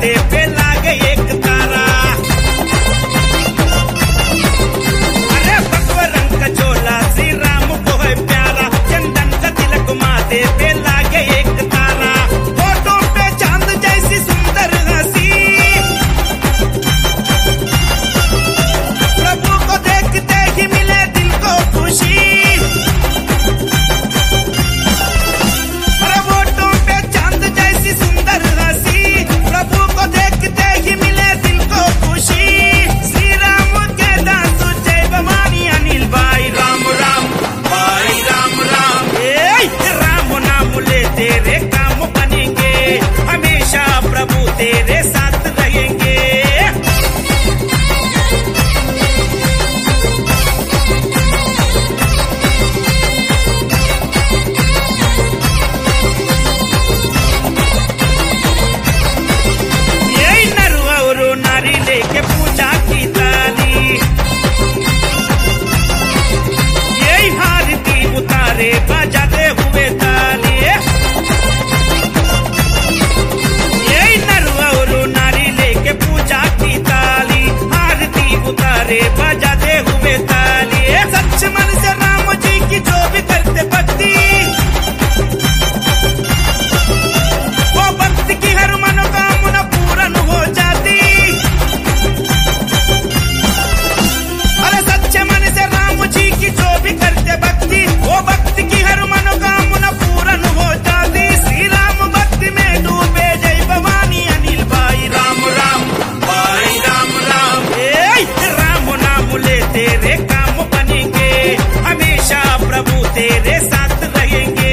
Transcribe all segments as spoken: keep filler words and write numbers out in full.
माथे पे लागे एक तारा। अरे भगवा रंग का चोला श्री राम को है प्यारा, चंदन का तिलक माथे पे लागे एक तारा। फोटो पे चांद जैसी सुंदर हंसी, प्रभु को देखते ही मिले दिल को खुशी। अरे फोटो पे चांद जैसी सुंदर हंसी, प्रभु को देखते ही मिले दिल को खुशी। श्री राम के दास जय भवानी अनिल भाई राम राम भाई राम राम। ए राम नाम ले तेरे काम बनेंगे, हमेशा प्रभु तेरे साथ रहेंगे। यही नर और नारी लेके पूजा की ताली, यही हारती उतारे बजाते हुए ताली। यही नर और नारी लेके पूजा की ताली, आरती उतारे बजाते हुए ताली। सच मन से राम जी की जो भी करते भक्ति, वो भक्ति की हर मनोकामना पूर्ण हो जाती। अरे सच्चे मन से राम जी की जो भी करते भक्ति, वो भक्ति की हर मनोकामना पूर्ण हो जाती। श्री राम भक्ति में डूबे जय भवानी अनिल भाई राम राम भाई राम राम। ए राम नाम ले तेरे काम बनेंगे, हमेशा प्रभु तेरे साथ रहेंगे।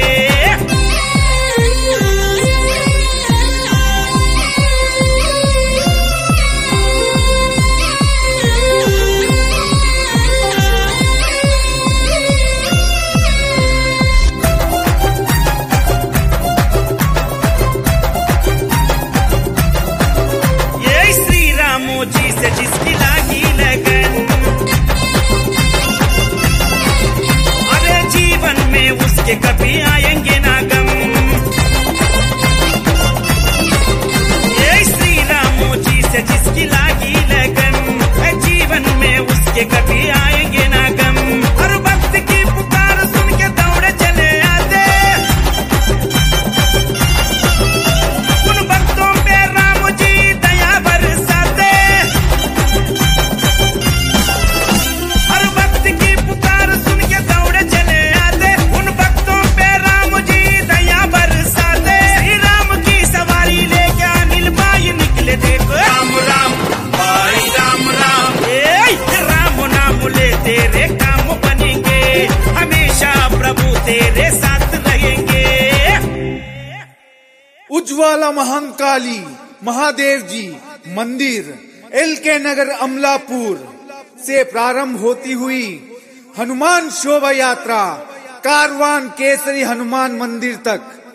ये श्री राम जी से जिसकी लागी लगन, अरे जीवन में उसके कभी आएंगे ना गम। ये श्री राम जी से जिसकी लागी लगन, जीवन में उसके कभी आएंगे ना गम। हर भक्त की पुकार सुन के दौड़े चले आते, उन भक्तों पे राम जी दया बरसाते। हर भक्त की पुकार सुन के दौड़े चले आते, उन भक्तों पे राम जी दया बरसाते। श्री राम की सवारी लेके अनिल भाई निकले देखो, राम राम भाई राम राम। ए राम नाम ले तेरे काम बनेंगे, हमेशा प्रभु तेरे साथ रहेंगे। उज्ज्वला महाकाली महादेव जी मंदिर एल के नगर अमलापुर से प्रारंभ होती हुई हनुमान शोभा यात्रा कारवान केसरी हनुमान मंदिर तक